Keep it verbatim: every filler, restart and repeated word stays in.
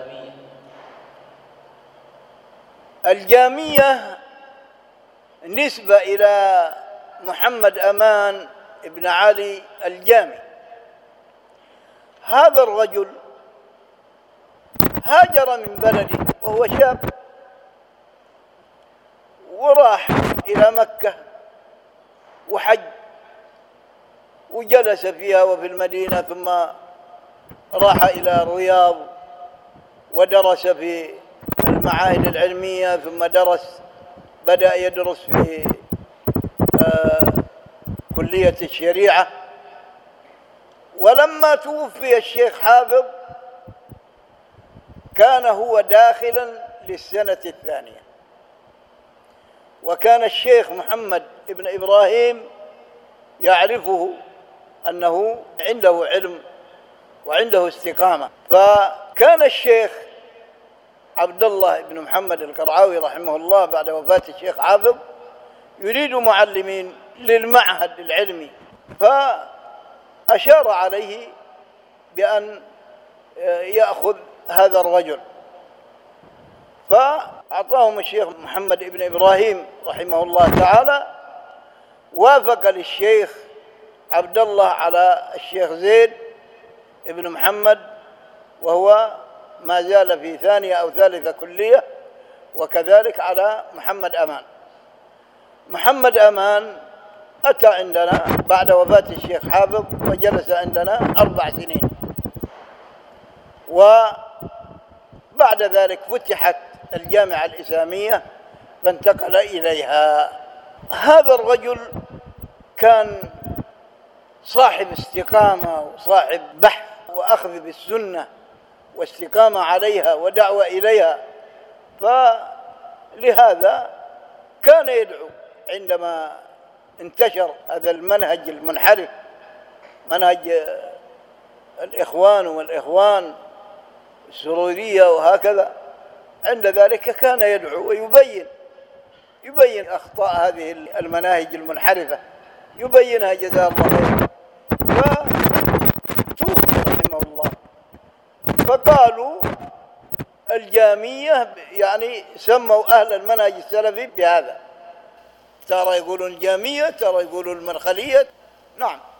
الجامية نسبة إلى محمد أمان ابن علي الجامي. هذا الرجل هاجر من بلده وهو شاب وراح إلى مكة وحج وجلس فيها وفي المدينة، ثم راح إلى الرياض ودرس في المعاهد العلمية، ثم درس بدأ يدرس في آه كلية الشريعة. ولما توفي الشيخ حافظ كان هو داخلا للسنة الثانية، وكان الشيخ محمد ابن إبراهيم يعرفه أنه عنده علم وعنده استقامة. فكان الشيخ عبد الله بن محمد القرعاوي رحمه الله بعد وفاة الشيخ حافظ يريد معلمين للمعهد العلمي، فأشار عليه بأن يأخذ هذا الرجل، فأعطاهم الشيخ محمد بن إبراهيم رحمه الله تعالى. وافق للشيخ عبد الله على الشيخ زيد ابن محمد، وهو ما زال في ثانية أو ثالثة كلية، وكذلك على محمد أمان. محمد أمان أتى عندنا بعد وفاة الشيخ حافظ وجلس عندنا أربع سنين، وبعد ذلك فتحت الجامعة الإسلامية فانتقل إليها. هذا الرجل كان صاحب استقامة وصاحب بحث وأخذ بالسنة واستقامة عليها ودعوة إليها، فلهذا كان يدعو عندما انتشر هذا المنهج المنحرف، منهج الإخوان والإخوان السرورية وهكذا. عند ذلك كان يدعو ويبين يبين أخطاء هذه المناهج المنحرفة، يبينها جزاه الله خير. فتوفي رحمه الله، فقالوا الجامية يعني سموا أهل المنهج السلفي بهذا، ترى يقولون الجامية، ترى يقولون المرخلية. نعم.